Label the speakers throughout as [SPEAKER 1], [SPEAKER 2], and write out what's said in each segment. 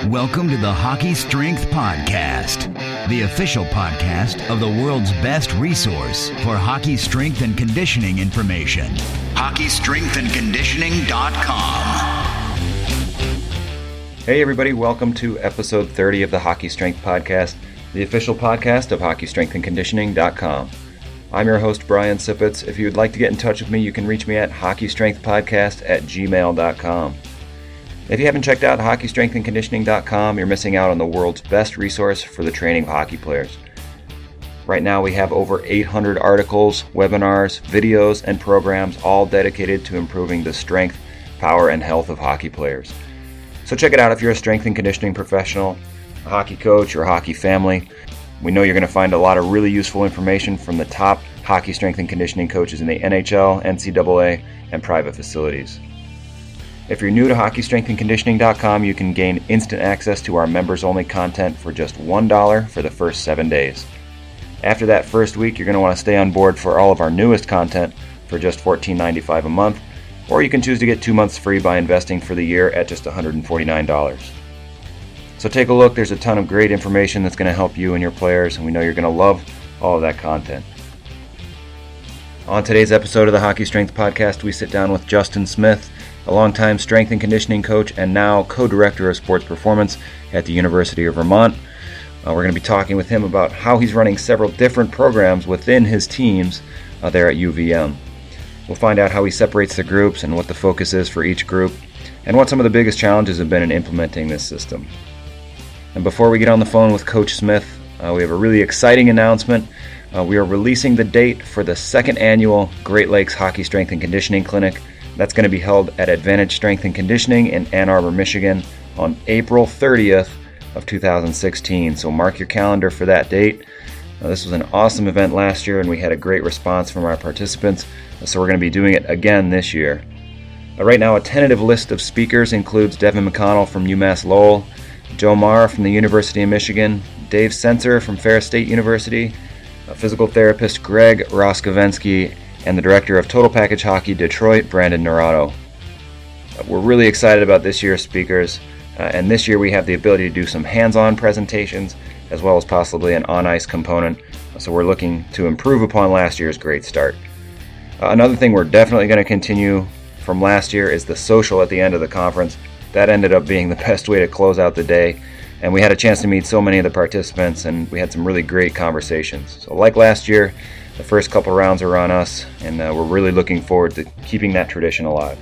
[SPEAKER 1] Welcome to the Hockey Strength Podcast, the official podcast of the world's best resource for hockey strength and conditioning information. HockeyStrengthAndConditioning.com.
[SPEAKER 2] Hey everybody, welcome to episode 30 of the Hockey Strength Podcast, the official podcast of HockeyStrengthAndConditioning.com. I'm your host, Brian Sipitz. If you would like to get in touch with me, you can reach me at HockeyStrengthPodcast@gmail.com. If you haven't checked out HockeyStrengthAndConditioning.com, you're missing out on the world's best resource for the training of hockey players. Right now we have over 800 articles, webinars, videos, and programs all dedicated to improving the strength, power, and health of hockey players. So check it out if you're a strength and conditioning professional, a hockey coach, or a hockey family. We know you're going to find a lot of really useful information from the top hockey strength and conditioning coaches in the NHL, NCAA, and private facilities. If you're new to HockeyStrengthAndConditioning.com, you can gain instant access to our members-only content for just $1 for the first 7 days. After that first week, you're going to want to stay on board for all of our newest content for just $14.95 a month, or you can choose to get 2 months free by investing for the year at just $149. So take a look. There's a ton of great information that's going to help you and your players, and we know you're going to love all of that content. On today's episode of the Hockey Strength Podcast, we sit down with Justin Smith, a longtime strength and conditioning coach and now co-director of sports performance at the University of Vermont. We're going to be talking with him about how he's running several different programs within his teams there at UVM. We'll find out how he separates the groups and what the focus is for each group, and what some of the biggest challenges have been in implementing this system. And before we get on the phone with Coach Smith, we have a really exciting announcement. We are releasing the date for the second annual Great Lakes Hockey Strength and Conditioning Clinic. That's going to be held at Advantage Strength and Conditioning in Ann Arbor, Michigan on April 30th of 2016. So mark your calendar for that date. This was an awesome event last year and we had a great response from our participants. So we're going to be doing it again this year. Right now, a tentative list of speakers includes Devin McConnell from UMass Lowell, Joe Marr from the University of Michigan, Dave Senser from Ferris State University, physical therapist Greg Roskavensky, and the director of Total Package Hockey Detroit, Brandon Naurato. We're really excited about this year's speakers, and this year we have the ability to do some hands-on presentations as well as possibly an on-ice component, so we're looking to improve upon last year's great start. Another thing we're definitely going to continue from last year is the social at the end of the conference. That ended up being the best way to close out the day, and we had a chance to meet so many of the participants, and we had some really great conversations. So like last year, the first couple rounds are on us, and we're really looking forward to keeping that tradition alive.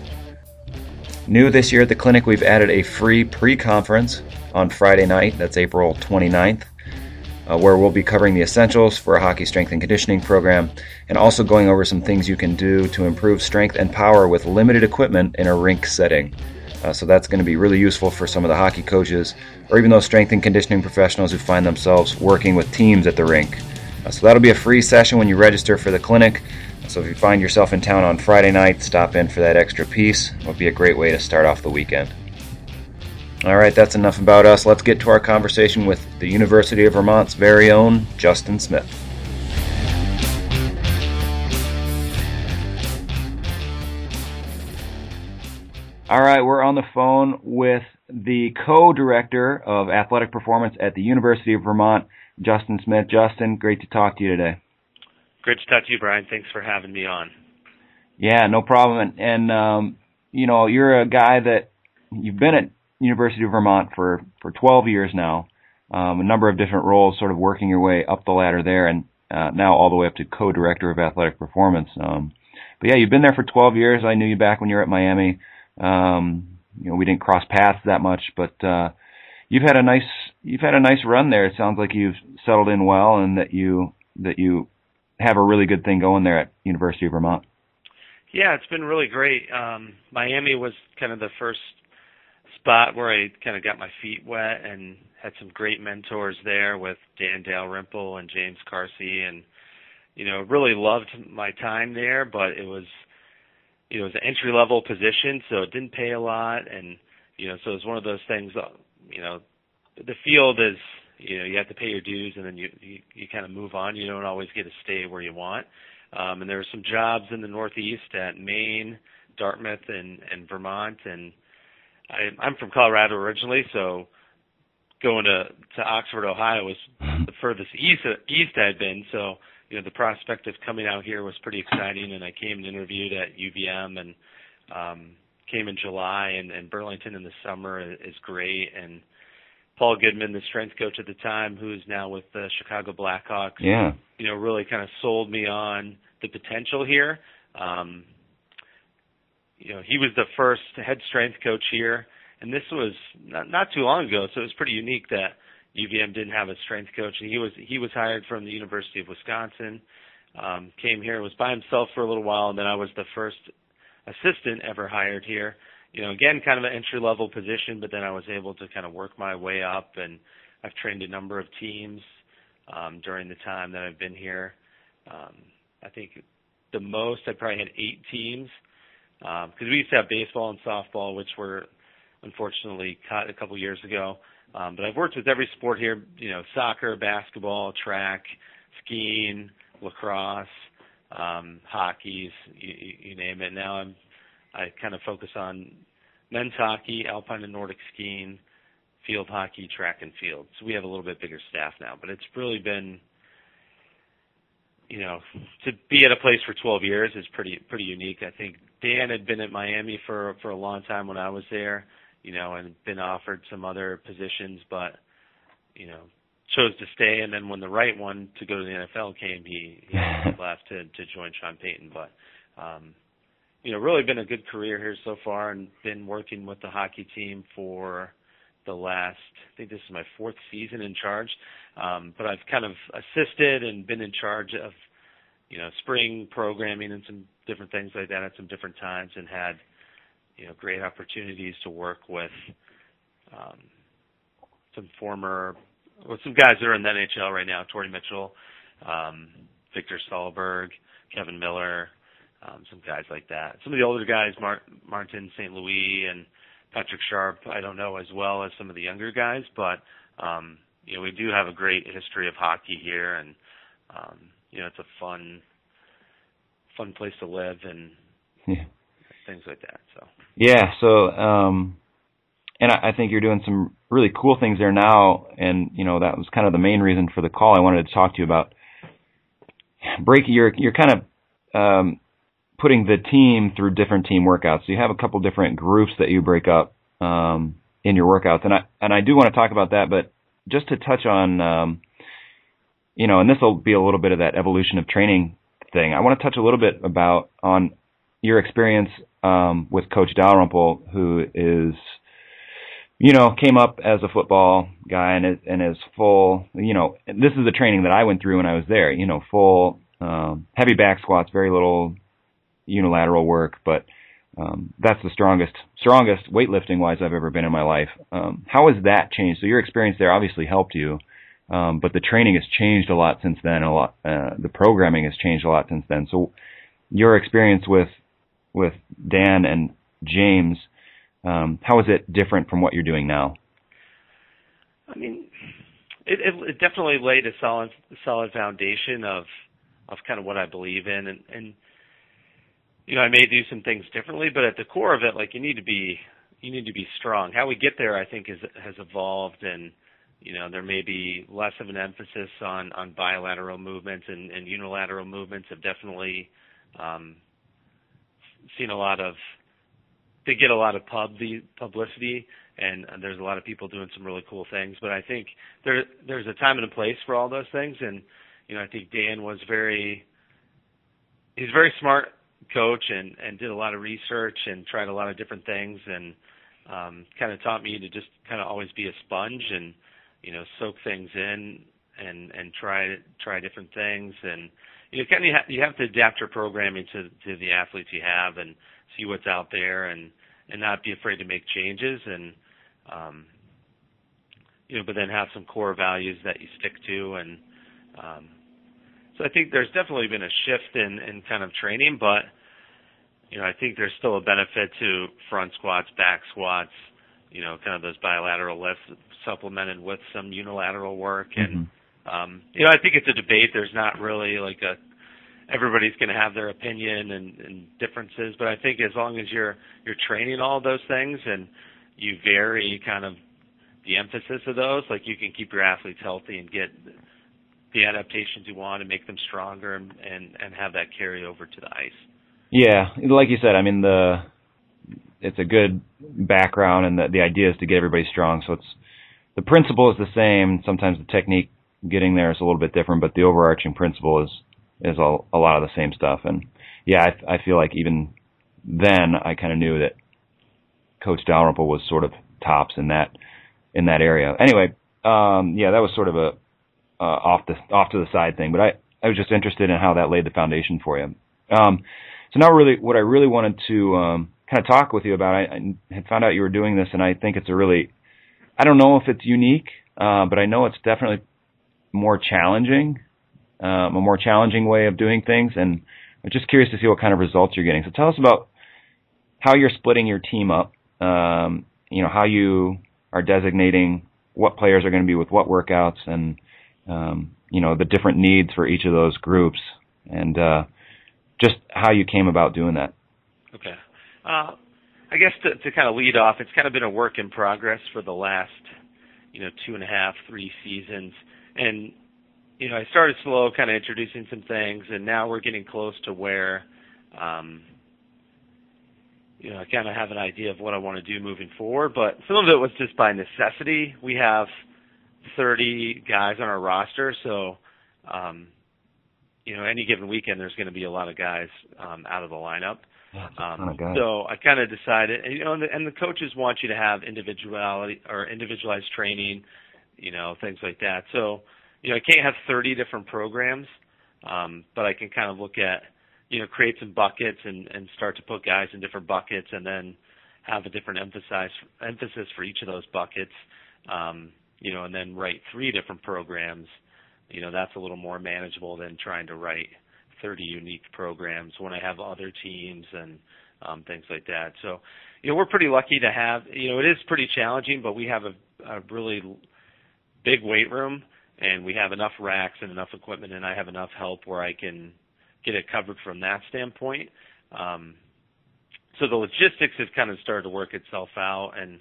[SPEAKER 2] New this year at the clinic, we've added a free pre-conference on Friday night, that's April 29th, where we'll be covering the essentials for a hockey strength and conditioning program, and also going over some things you can do to improve strength and power with limited equipment in a rink setting. So that's going to be really useful for some of the hockey coaches, or even those strength and conditioning professionals who find themselves working with teams at the rink. So that'll be a free session when you register for the clinic. So if you find yourself in town on Friday night, stop in for that extra piece. It would be a great way to start off the weekend. All right, that's enough about us. Let's get to our conversation with the University of Vermont's very own Justin Smith. All right, we're on the phone with the co-director of athletic performance at the University of Vermont, Justin Smith. Justin, great to talk to you today.
[SPEAKER 3] Great to talk to you, Brian. Thanks for having me on.
[SPEAKER 2] Yeah, no problem. And you know, you're a guy that you've been at University of Vermont for 12 years now, a number of different roles, sort of working your way up the ladder there, and now all the way up to co-director of athletic performance. But yeah, you've been there for 12 years. I knew you back when you were at Miami. You know, we didn't cross paths that much, but you've had a nice run there. It sounds like you've settled in well, and that you have a really good thing going there at University of Vermont.
[SPEAKER 3] Yeah, it's been really great. Miami was kind of the first spot where I kind of got my feet wet and had some great mentors there with Dan Dalrymple and James Carsey, and you know, really loved my time there. But it was an entry level position, so it didn't pay a lot, and so it's one of those things. The field is, you have to pay your dues, and then you kind of move on. You don't always get to stay where you want. And there were some jobs in the Northeast at Maine, Dartmouth, and Vermont, and I'm from Colorado originally, so going to Oxford, Ohio was the furthest east I'd been. So, the prospect of coming out here was pretty exciting, and I came and interviewed at UVM and came in July, and Burlington in the summer is great. And Paul Goodman, the strength coach at the time, who's now with the Chicago Blackhawks, really kind of sold me on the potential here. He was the first head strength coach here, and this was not too long ago, so it was pretty unique that UVM didn't have a strength coach. And he was hired from the University of Wisconsin, came here, was by himself for a little while, and then I was the first assistant ever hired here. Again, kind of an entry-level position, but then I was able to kind of work my way up, and I've trained a number of teams during the time that I've been here. I think the most, I probably had 8 teams, because we used to have baseball and softball, which were unfortunately cut a couple years ago. But I've worked with every sport here, soccer, basketball, track, skiing, lacrosse, hockey, you name it. Now I kind of focus on men's hockey, alpine and Nordic skiing, field hockey, track and field. So we have a little bit bigger staff now, but it's really been, to be at a place for 12 years is pretty unique. I think Dan had been at Miami for a long time when I was there, and been offered some other positions, but, chose to stay. And then when the right one to go to the NFL came, he left to join Sean Payton. But, really been a good career here so far, and been working with the hockey team for the last, I think this is my 4th season in charge. But I've kind of assisted and been in charge of, spring programming and some different things like that at some different times, and had, great opportunities to work with some guys that are in the NHL right now, Torrey Mitchell, Victor Stahlberg, Kevin Miller, some guys like that. Some of the older guys, Martin St. Louis and Patrick Sharp, I don't know as well as some of the younger guys, but we do have a great history of hockey here, and it's a fun place to live, and things like that.
[SPEAKER 2] And I think you're doing some really cool things there now, and that was kind of the main reason for the call. I wanted to talk to you about breaking. You're kind of putting the team through different team workouts. So you have a couple different groups that you break up in your workouts, and I do want to talk about that, but just to touch on, and this will be a little bit of that evolution of training thing. I want to touch a little bit on your experience with Coach Dalrymple, who is, came up as a football guy and is full, this is the training that I went through when I was there, full heavy back squats, very little unilateral work, but that's the strongest weightlifting wise I've ever been in my life. How has that changed? So your experience there obviously helped you, but the training has changed a lot since then. The programming has changed a lot since then. So your experience with Dan and James, how is it different from what you're doing now?
[SPEAKER 3] I mean, it definitely laid a solid foundation of kind of what I believe in, and I may do some things differently, but at the core of it, like, you need to be strong. How we get there, I think, has evolved, and there may be less of an emphasis on bilateral movements, and unilateral movements have definitely seen they get a lot of publicity, and there's a lot of people doing some really cool things. But I think there's a time and a place for all those things, and I think Dan was he's a very smart coach and did a lot of research and tried a lot of different things, and kind of taught me to just kind of always be a sponge and soak things in and try different things, and you have to adapt your programming to the athletes you have and see what's out there and not be afraid to make changes, and but then have some core values that you stick to, and so I think there's definitely been a shift in kind of training, but I think there's still a benefit to front squats, back squats, kind of those bilateral lifts supplemented with some unilateral work, and I think it's a debate. There's not really like everybody's going to have their opinion and differences, but I think as long as you're training all those things and you vary kind of the emphasis of those. Like, you can keep your athletes healthy and get the adaptations you want and make them stronger and have that carry over to the ice.
[SPEAKER 2] Yeah, like you said, I mean, it's a good background, and the idea is to get everybody strong. So the principle is the same. Sometimes the technique getting there is a little bit different, but the overarching principle is a lot of the same stuff. And yeah, I feel like even then I kind of knew that Coach Dalrymple was sort of tops in that area. Anyway, yeah, that was sort of a off to the side thing, but I was just interested in how that laid the foundation for you. So now really what I really wanted to kind of talk with you about, I had found out you were doing this, and I think it's I don't know if it's unique, but I know it's definitely more challenging, a more challenging way of doing things, and I'm just curious to see what kind of results you're getting. So tell us about how you're splitting your team up, how you are designating what players are going to be with what workouts, and the different needs for each of those groups, and just how you came about doing that.
[SPEAKER 3] Okay. I guess to kind of lead off, it's kind of been a work in progress for the last, 2.5, 3 seasons. And, I started slow, kind of introducing some things, and now we're getting close to where, I kind of have an idea of what I want to do moving forward. But some of it was just by necessity. We have 30 guys on our roster, so, any given weekend there's going to be a lot of guys out of the lineup. So I kind of decided, and the coaches want you to have individualized training, things like that. So, I can't have 30 different programs, but I can kind of look at, create some buckets and start to put guys in different buckets, and then have a different emphasis for each of those buckets, and then write 3 different programs. That's a little more manageable than trying to write 30 unique programs when I have other teams and things like that. So, we're pretty lucky to have, it is pretty challenging, but we have a really big weight room, and we have enough racks and enough equipment, and I have enough help where I can get it covered from that standpoint. So the logistics have kind of started to work itself out, and,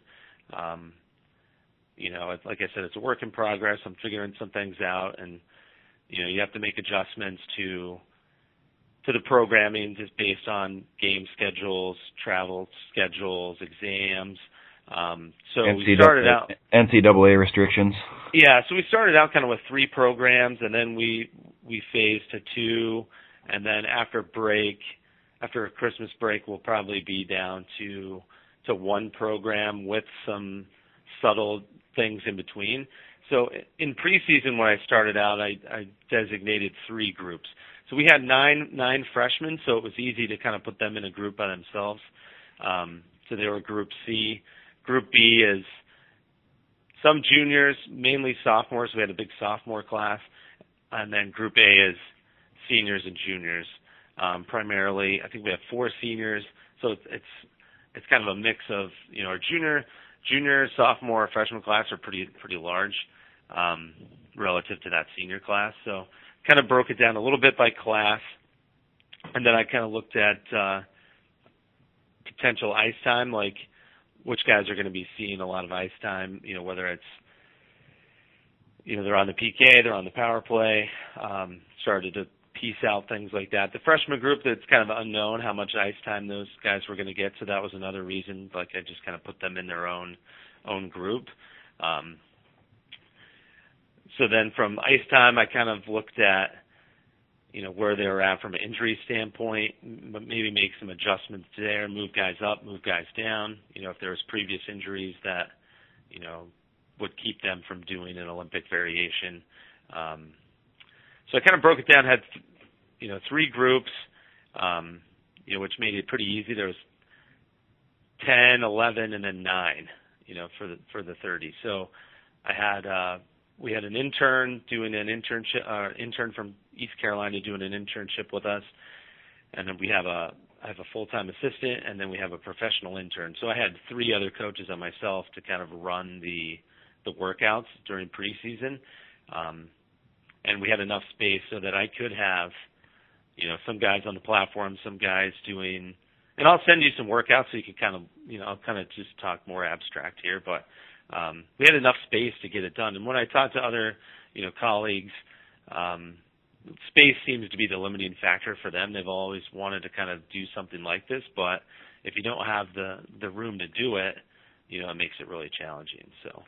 [SPEAKER 3] like I said, it's a work in progress. I'm figuring some things out, and, you have to make adjustments to the programming just based on game schedules, travel schedules, exams. So we started out
[SPEAKER 2] NCAA restrictions.
[SPEAKER 3] Yeah, so we started out kind of with 3 programs, and then we phased to 2, and then after a Christmas break, we'll probably be down to 1 program with some subtle things in between. So in preseason, when I started out, I designated 3 groups. So we had nine freshmen, so it was easy to kind of put them in a group by themselves. So they were Group C. Group B is some juniors, mainly sophomores. We had a big sophomore class. And then Group A is seniors and juniors. Primarily, I think we have 4 seniors. So it's kind of a mix of, our junior, sophomore, freshman class are pretty large relative to that senior class. So kind of broke it down a little bit by class, and then I kind of looked at potential ice time, like which guys are going to be seeing a lot of ice time, whether it's, they're on the PK, they're on the power play, started to piece out things like that. The freshman group, that's kind of unknown how much ice time those guys were going to get, so that was another reason, like I just kind of put them in their own group. So then from ice time, I kind of looked at, where they were at from an injury standpoint, but maybe make some adjustments there, move guys up, move guys down, if there was previous injuries that, would keep them from doing an Olympic variation. So I kind of broke it down, had, 3 groups, which made it pretty easy. There was 10, 11, and then 9, for the 30. So I had, we had an intern doing an internship, intern from East Carolina doing an internship with us, and then I have a full-time assistant, and then we have a professional intern. So I had 3 other coaches and myself to kind of run the workouts during preseason, and we had enough space so that I could have, some guys on the platform, some guys doing, and I'll send you some workouts so you can kind of, I'll kind of just talk more abstract here, but we had enough space to get it done. And when I talk to other, colleagues, space seems to be the limiting factor for them. They've always wanted to kind of do something like this, but if you don't have the room to do it, it makes it really challenging. So,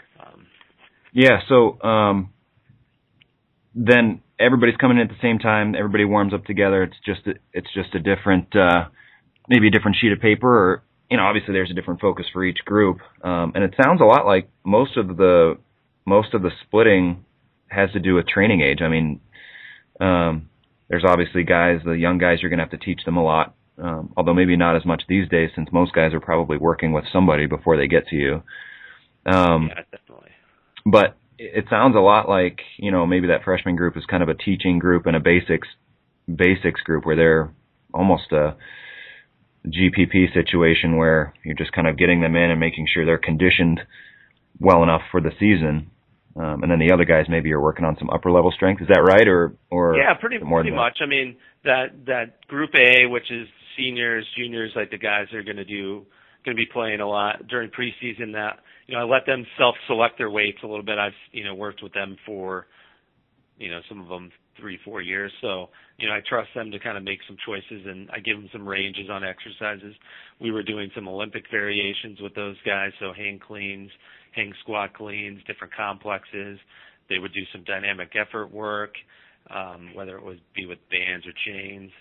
[SPEAKER 2] then everybody's coming in at the same time. Everybody warms up together. It's just a different, maybe a different sheet of paper, or obviously there's a different focus for each group. And it sounds a lot like most of the splitting has to do with training age. I mean, there's obviously the young guys, you're going to have to teach them a lot. Although maybe not as much these days, since most guys are probably working with somebody before they get to you.
[SPEAKER 3] Yeah, definitely.
[SPEAKER 2] But it sounds a lot like, maybe that freshman group is kind of a teaching group and a basics group, where they're almost a GPP situation where you're just kind of getting them in and making sure they're conditioned well enough for the season. And then the other guys, maybe you're working on some upper level strength. Is that right? Or
[SPEAKER 3] yeah, pretty much. I mean, that group A, which is seniors, juniors, like the guys that are going to be playing a lot during preseason, that, I let them self-select their weights a little bit. I've, worked with them for, some of them 3-4 years. So, I trust them to kind of make some choices, and I give them some ranges on exercises. We were doing some Olympic variations with those guys, so hang cleans, hang squat cleans, different complexes. They would do some dynamic effort work, whether it would be with bands or chains,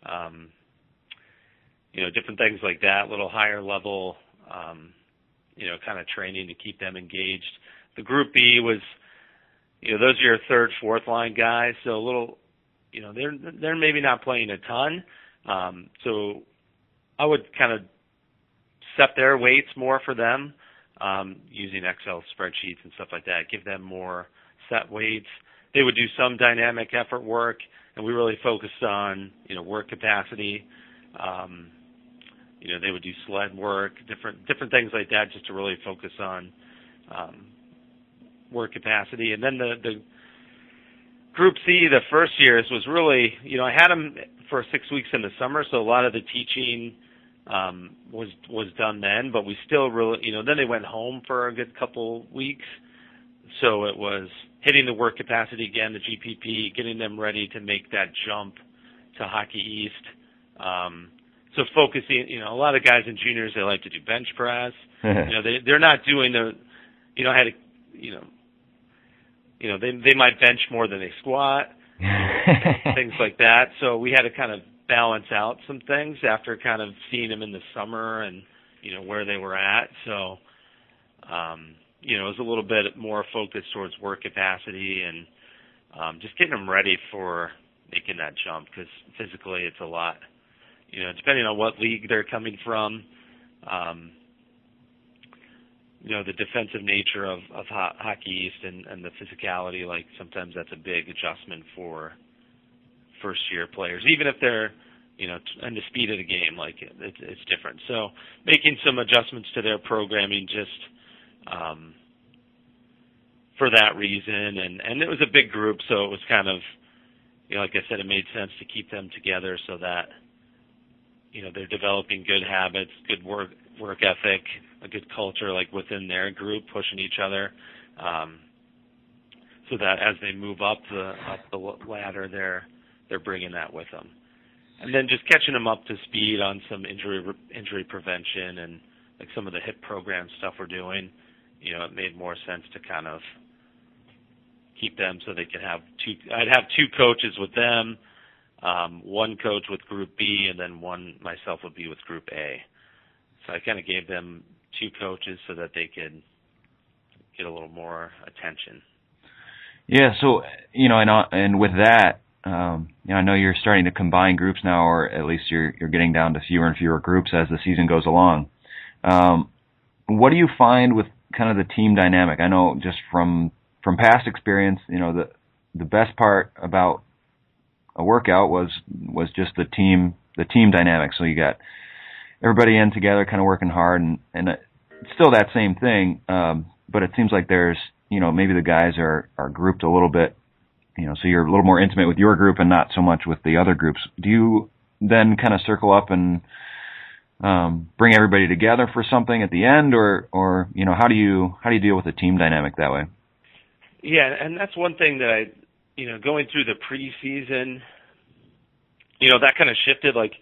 [SPEAKER 3] different things like that, a little higher level, kind of training to keep them engaged. The group B was, those are your third, fourth line guys, so a little, they're maybe not playing a ton. So I would kind of set their weights more for them, using Excel spreadsheets and stuff like that, give them more set weights. They would do some dynamic effort work, and we really focused on, work capacity. They would do sled work, different things like that, just to really focus on work capacity. And then the Group C, the first years, was really, I had them for 6 weeks in the summer, so a lot of the teaching was done then, but we still really, then they went home for a good couple weeks. So it was hitting the work capacity again, the GPP, getting them ready to make that jump to Hockey East. So focusing, a lot of guys in juniors, they like to do bench press. They're not doing they might bench more than they squat, things like that. So we had to kind of balance out some things after kind of seeing them in the summer and, where they were at. So, it was a little bit more focused towards work capacity and just getting them ready for making that jump, because physically it's a lot. Depending on what league they're coming from, the defensive nature of Hockey East and the physicality, like sometimes that's a big adjustment for first-year players, even if they're, and the speed of the game, like it's different. So making some adjustments to their programming just for that reason, and it was a big group, so it was kind of, like I said, it made sense to keep them together so that, they're developing good habits, good work ethic, a good culture, like within their group, pushing each other, so that as they move up the ladder, they're bringing that with them, and then just catching them up to speed on some injury prevention and like some of the HIP program stuff we're doing. It made more sense to kind of keep them so they could have I'd have two coaches with them. One coach with Group B, and then myself would be with Group A. So I kind of gave them two coaches so that they could get a little more attention.
[SPEAKER 2] Yeah, so, and with that, I know you're starting to combine groups now, or at least you're getting down to fewer and fewer groups as the season goes along. What do you find with kind of the team dynamic? I know just from past experience, the best part about a workout was just the team dynamic. So you got everybody in together, kind of working hard, and it's still that same thing. But it seems like there's, maybe the guys are grouped a little bit, so you're a little more intimate with your group and not so much with the other groups. Do you then kind of circle up and bring everybody together for something at the end, or how do you deal with the team dynamic that way?
[SPEAKER 3] Yeah, and that's one thing that going through the preseason, that kind of shifted. Like,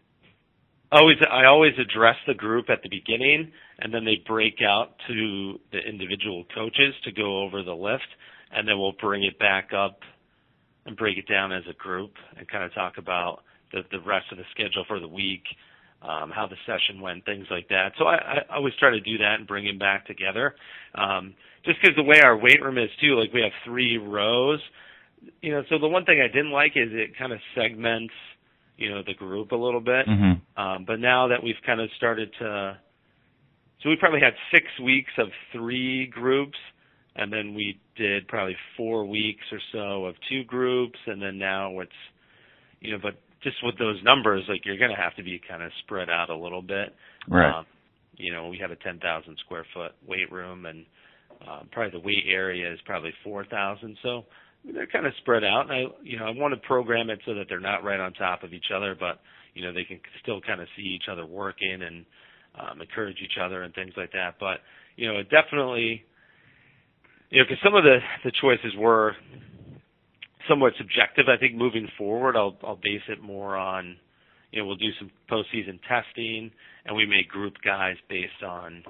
[SPEAKER 3] I always address the group at the beginning, and then they break out to the individual coaches to go over the lift, and then we'll bring it back up and break it down as a group and kind of talk about the rest of the schedule for the week, how the session went, things like that. So I always try to do that and bring them back together. Just because the way our weight room is too, like we have 3 rows, so the one thing I didn't like is it kind of segments, the group a little bit.
[SPEAKER 2] Mm-hmm.
[SPEAKER 3] But now that we've kind of started so we probably had 6 weeks of 3 groups, and then we did probably 4 weeks or so of 2 groups, and then now it's, but just with those numbers, like you're going to have to be kind of spread out a little bit.
[SPEAKER 2] Right.
[SPEAKER 3] We have a 10,000 square foot weight room, and probably the weight area is probably 4,000. So they're kind of spread out, and I want to program it so that they're not right on top of each other, but they can still kind of see each other working and encourage each other and things like that. But it definitely, because some of the choices were somewhat subjective. I think moving forward, I'll base it more on, we'll do some postseason testing, and we may group guys based on,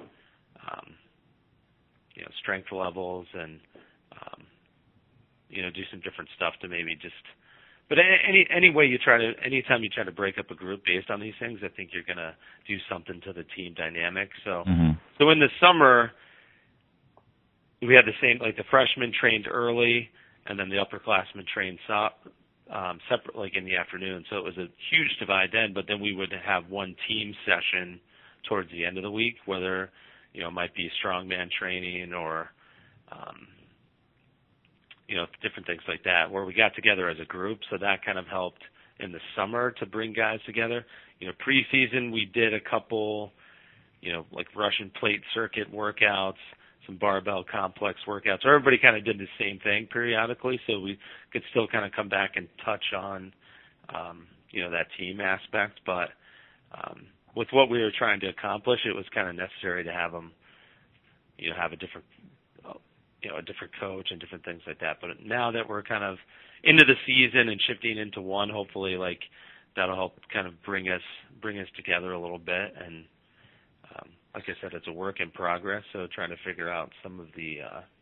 [SPEAKER 3] strength levels and, do some different stuff to maybe just. But anytime you try to break up a group based on these things, I think you're going to do something to the team dynamic. So, So in the summer, we had the same, like the freshmen trained early, and then the upperclassmen trained separate, like in the afternoon. So it was a huge divide then, but then we would have one team session towards the end of the week, whether, it might be strongman training or, different things like that, where we got together as a group. So that kind of helped in the summer to bring guys together. Preseason, we did a couple, like Russian plate circuit workouts, some barbell complex workouts. So everybody kind of did the same thing periodically, so we could still kind of come back and touch on, that team aspect. But with what we were trying to accomplish, it was kind of necessary to have them, have a different coach and different things like that. But now that we're kind of into the season and shifting into one, hopefully, like that'll help kind of bring us together a little bit. And like I said, it's a work in progress, so trying to figure out some of these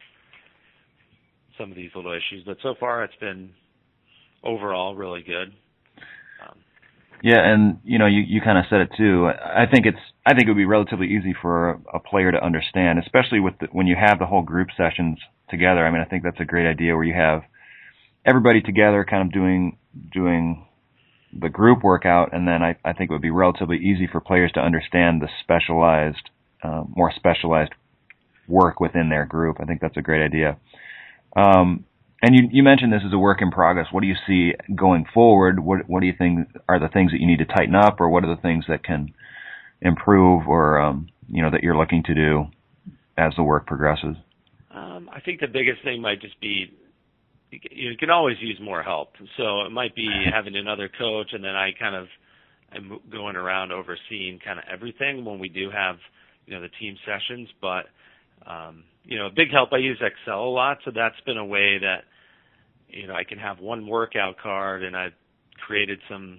[SPEAKER 3] little issues. But so far, it's been overall really good.
[SPEAKER 2] Yeah, and you kind of said it too. I think it would be relatively easy for a player to understand, especially when you have the whole group sessions together. I mean, I think that's a great idea where you have everybody together, kind of doing the group workout, and then I think it would be relatively easy for players to understand the more specialized work within their group. I think that's a great idea. And you mentioned this is a work in progress. What do you see going forward? What do you think are the things that you need to tighten up, or what are the things that can improve, or that you're looking to do as the work progresses?
[SPEAKER 3] I think the biggest thing might just be you can always use more help. So it might be having another coach, and then I'm going around overseeing kind of everything when we do have the team sessions. But a big help, I use Excel a lot, so that's been a way that I can have one workout card, and I've created some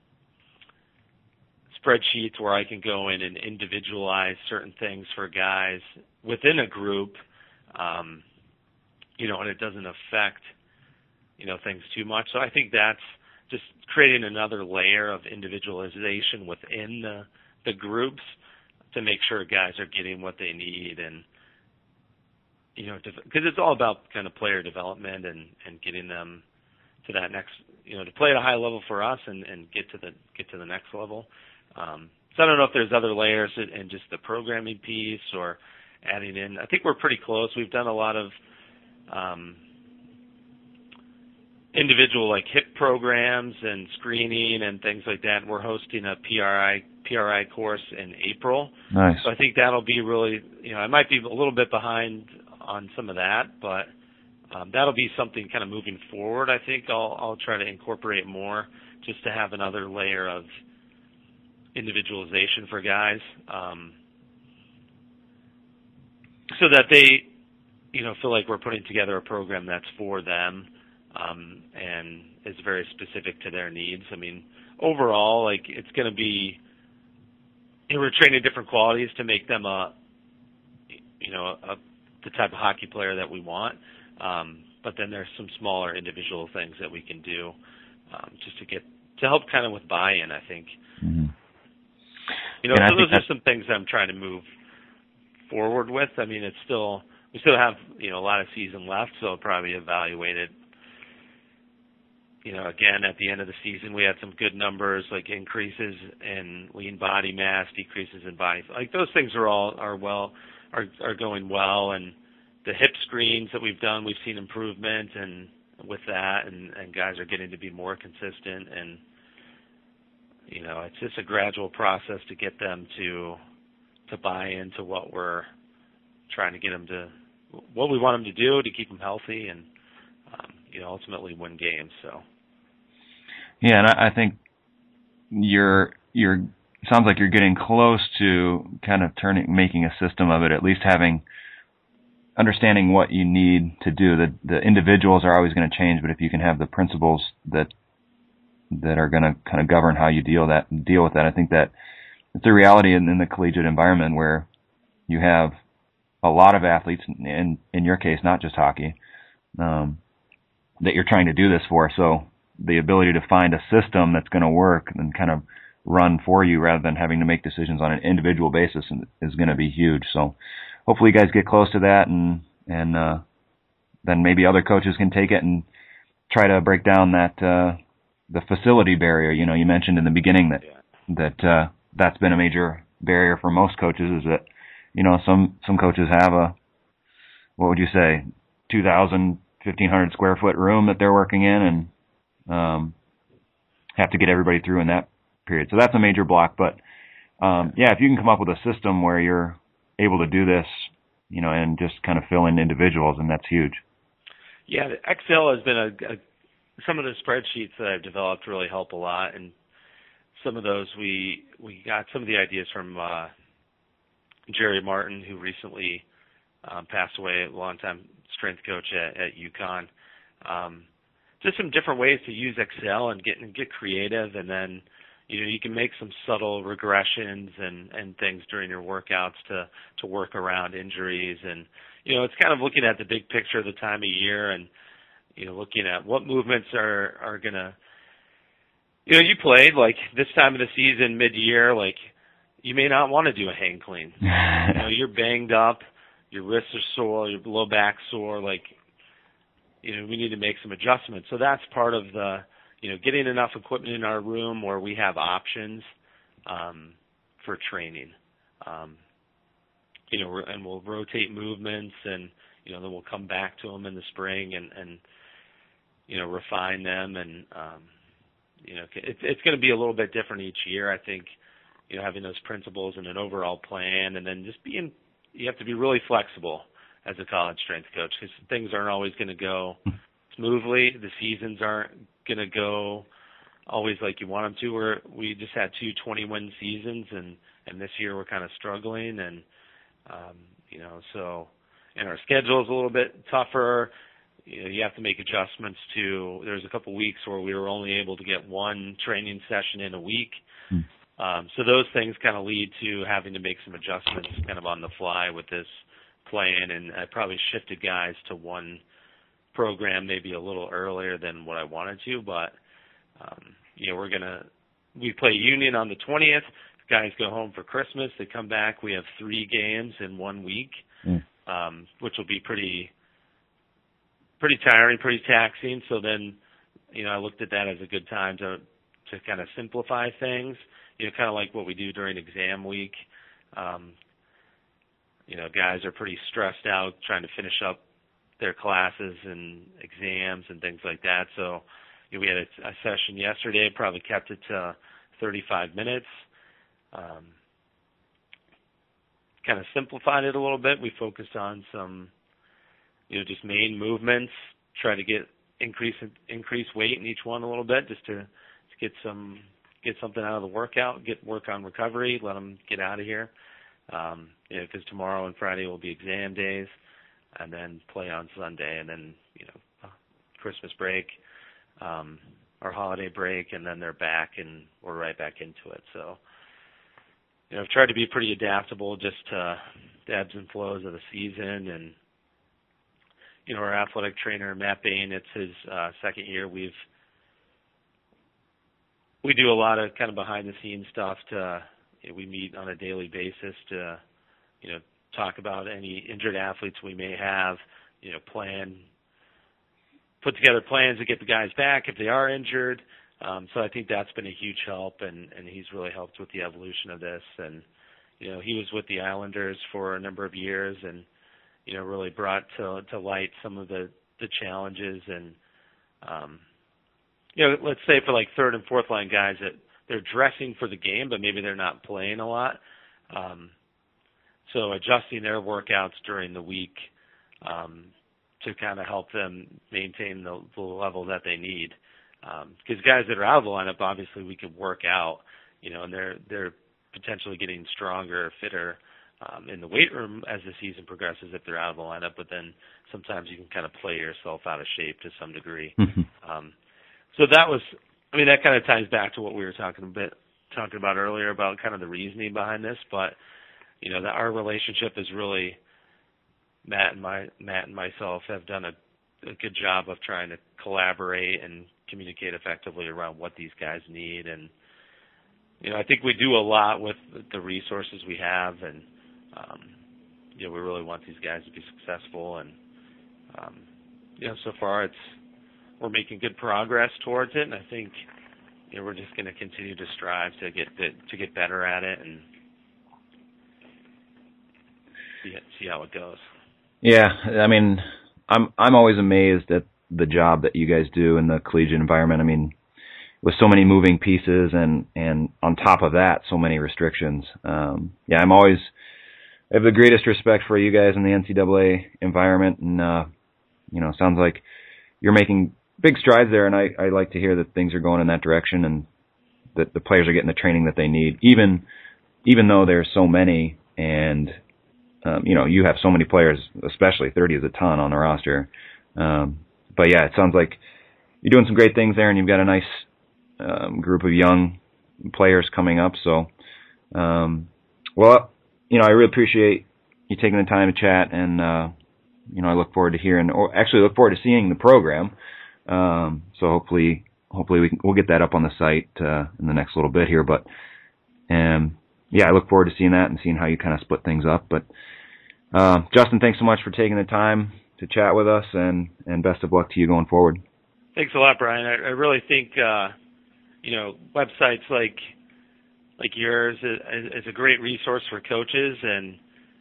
[SPEAKER 3] spreadsheets where I can go in and individualize certain things for guys within a group, and it doesn't affect things too much. So I think that's just creating another layer of individualization within the groups to make sure guys are getting what they need, and because it's all about kind of player development and getting them to that next, to play at a high level for us and get to the next level. So I don't know if there's other layers in just the programming piece or adding in. I think we're pretty close. We've done a lot of individual like hip programs and screening and things like that. We're hosting a PRI course in April.
[SPEAKER 2] Nice.
[SPEAKER 3] So I think that'll be really, I might be a little bit behind on some of that, but that'll be something kind of moving forward. I think I'll try to incorporate more just to have another layer of individualization for guys, so that they, feel like we're putting together a program that's for them, and is very specific to their needs. I mean, overall, like, it's going to be, we're training different qualities to make them the type of hockey player that we want. But then there's some smaller individual things that we can do, just to help kind of with buy-in, I think.
[SPEAKER 2] Mm-hmm.
[SPEAKER 3] So those are some things I'm trying to move forward with. I mean, we still have, a lot of season left, so I'll probably evaluate it. Again, at the end of the season, we had some good numbers, like increases in lean body mass, decreases in body. Like, those things are going well, and the hip screens that we've done, we've seen improvement, and with that, and guys are getting to be more consistent, and it's just a gradual process to get them to buy into what we're trying to get them to, what we want them to do to keep them healthy, and ultimately win games. So.
[SPEAKER 2] Yeah, and I think sounds like you're getting close to kind of making a system of it, at least understanding what you need to do. The individuals are always going to change, but if you can have the principles that are going to kind of govern how you deal with that, I think that it's a reality in the collegiate environment where you have a lot of athletes, in your case, not just hockey, that you're trying to do this for. So the ability to find a system that's going to work and kind of run for you rather than having to make decisions on an individual basis is going to be huge. So hopefully you guys get close to that, and then maybe other coaches can take it and try to break down that the facility barrier. You mentioned in the beginning that that's been a major barrier for most coaches, is that some coaches have what would you say, 2,000, 1,500 square foot room that they're working in, and have to get everybody through in that period. So that's a major block. But if you can come up with a system where you're able to do this, and just kind of fill in individuals, and that's huge.
[SPEAKER 3] Yeah, the Excel has been some of the spreadsheets that I've developed really help a lot, and some of those we got some of the ideas from Jerry Martin, who recently passed away, a longtime strength coach at UConn. Just some different ways to use Excel and get creative, and then you can make some subtle regressions and things during your workouts to work around injuries, and it's kind of looking at the big picture of the time of year, and looking at what movements are gonna. You played like this time of the season, mid-year, like you may not want to do a hang clean. You're banged up, your wrists are sore, your low back sore, like. We need to make some adjustments. So that's part of the, getting enough equipment in our room where we have options for training. And we'll rotate movements, and then we'll come back to them in the spring and refine them. And it's going to be a little bit different each year. I think having those principles and an overall plan, and then just you have to be really flexible as a college strength coach, because things aren't always going to go smoothly. The seasons aren't going to go always like you want them to. We just had 2 20-win seasons, and this year we're kind of struggling, and and our schedule is a little bit tougher. You have to make adjustments to. There's a couple weeks where we were only able to get 1 training session in a week. So those things kind of lead to having to make some adjustments kind of on the fly with this plan, and I probably shifted guys to one program maybe a little earlier than what I wanted to, but we play Union on the 20th. Guys go home for Christmas. They come back. We have 3 games in 1 week, which will be pretty tiring, pretty taxing. So then, I looked at that as a good time to kind of simplify things. Kind of like what we do during exam week. Guys are pretty stressed out trying to finish up their classes and exams and things like that. So we had a session yesterday, probably kept it to 35 minutes. Kind of simplified it a little bit. We focused on some, just main movements, try to get increase weight in each one a little bit, just to get some get something out of the workout, work on recovery, let them get out of here. Because tomorrow and Friday will be exam days, and then play on Sunday, and then Christmas break, our holiday break, and then they're back, and we're right back into it. So, I've tried to be pretty adaptable just to the ebbs and flows of the season. And our athletic trainer Matt Bain, it's his second year. We do a lot of kind of behind the scenes stuff. We meet on a daily basis to talk about any injured athletes we may have. Put together plans to get the guys back if they are injured. So I think that's been a huge help, and he's really helped with the evolution of this. And he was with the Islanders for a number of years, and really brought to light some of the challenges. And let's say for like third and fourth line guys that they're dressing for the game, but maybe they're not playing a lot. So adjusting their workouts during the week to kind of help them maintain the level that they need. Because guys that are out of the lineup, obviously we can work out, and they're potentially getting stronger, fitter in the weight room as the season progresses if they're out of the lineup. But then sometimes you can kind of play yourself out of shape to some degree. So that kind of ties back to what we were talking about earlier about kind of the reasoning behind this. But that our relationship is really Matt and myself have done a good job of trying to collaborate and communicate effectively around what these guys need. And I think we do a lot with the resources we have, and we really want these guys to be successful. And so far we're making good progress towards it, and I think we're just going to continue to strive to get better at it and see how it goes.
[SPEAKER 2] Yeah, I mean, I'm always amazed at the job that you guys do in the collegiate environment. I mean, with so many moving pieces and on top of that, so many restrictions. I have the greatest respect for you guys in the NCAA environment, and it sounds like you're making big strides there, and I like to hear that things are going in that direction and that the players are getting the training that they need, even though there's so many, and you have so many players, especially 30 is a ton on the roster. But yeah, it sounds like you're doing some great things there, and you've got a nice group of young players coming up. So, I really appreciate you taking the time to chat, and I look forward to seeing the program. So hopefully we'll get that up on the site in the next little bit here. But I look forward to seeing that and seeing how you kind of split things up. But Justin, thanks so much for taking the time to chat with us, and best of luck to you going forward.
[SPEAKER 3] Thanks a lot, Brian. I really think websites like yours is a great resource for coaches, and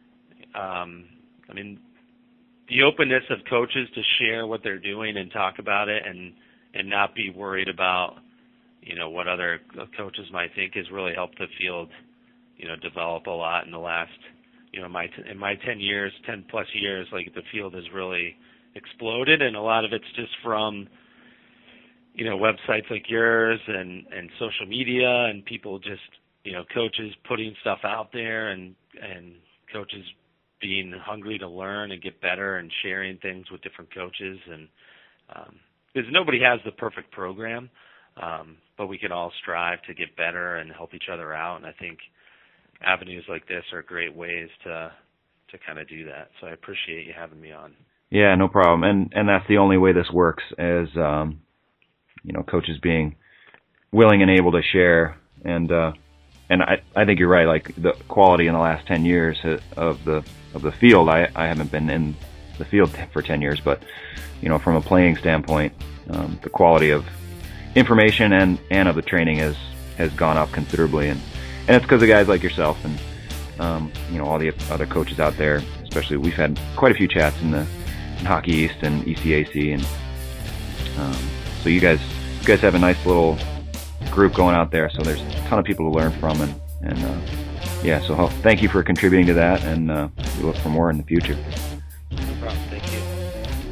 [SPEAKER 3] the openness of coaches to share what they're doing and talk about it and not be worried about what other coaches might think has really helped the field develop a lot in the last in my 10 plus years. Like, the field has really exploded, and a lot of it's just from websites like yours and social media, and people just coaches putting stuff out there, and coaches being hungry to learn and get better and sharing things with different coaches. And because nobody has the perfect program, but we can all strive to get better and help each other out. And I think avenues like this are great ways to kind of do that. So I appreciate you having me on.
[SPEAKER 2] Yeah, no problem. And that's the only way this works, is coaches being willing and able to share. And I think you're right. Like, the quality in the last 10 years of the field, I haven't been in the field for 10 years, but from a playing standpoint, the quality of information and of the training has gone up considerably, and it's because of guys like yourself and all the other coaches out there. Especially, we've had quite a few chats in Hockey East and ECAC, and so you guys have a nice little group going out there. So there's a ton of people to learn from, and so thank you for contributing to that, and we look for more in the future.
[SPEAKER 3] No problem. Thank you.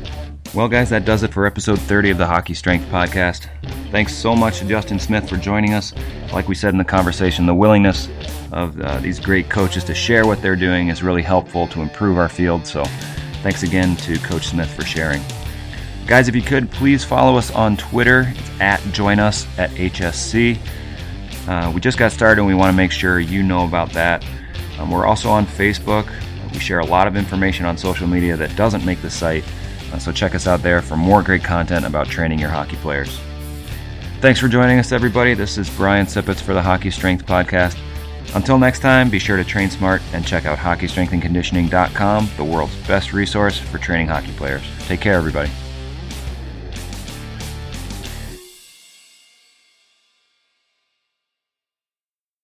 [SPEAKER 2] Well, guys, that does it for episode 30 of the Hockey Strength Podcast. Thanks so much to Justin Smith for joining us. Like we said in the conversation, the willingness of these great coaches to share what they're doing is really helpful to improve our field. So thanks again to Coach Smith for sharing. Guys, if you could, please follow us on Twitter. It's @joinus@HSC. We just got started and we want to make sure you know about that. We're also on Facebook. We share a lot of information on social media that doesn't make the site. So check us out there for more great content about training your hockey players. Thanks for joining us, everybody. This is Brian Sipitz for the Hockey Strength Podcast. Until next time, be sure to train smart and check out hockeystrengthandconditioning.com, the world's best resource for training hockey players. Take care, everybody.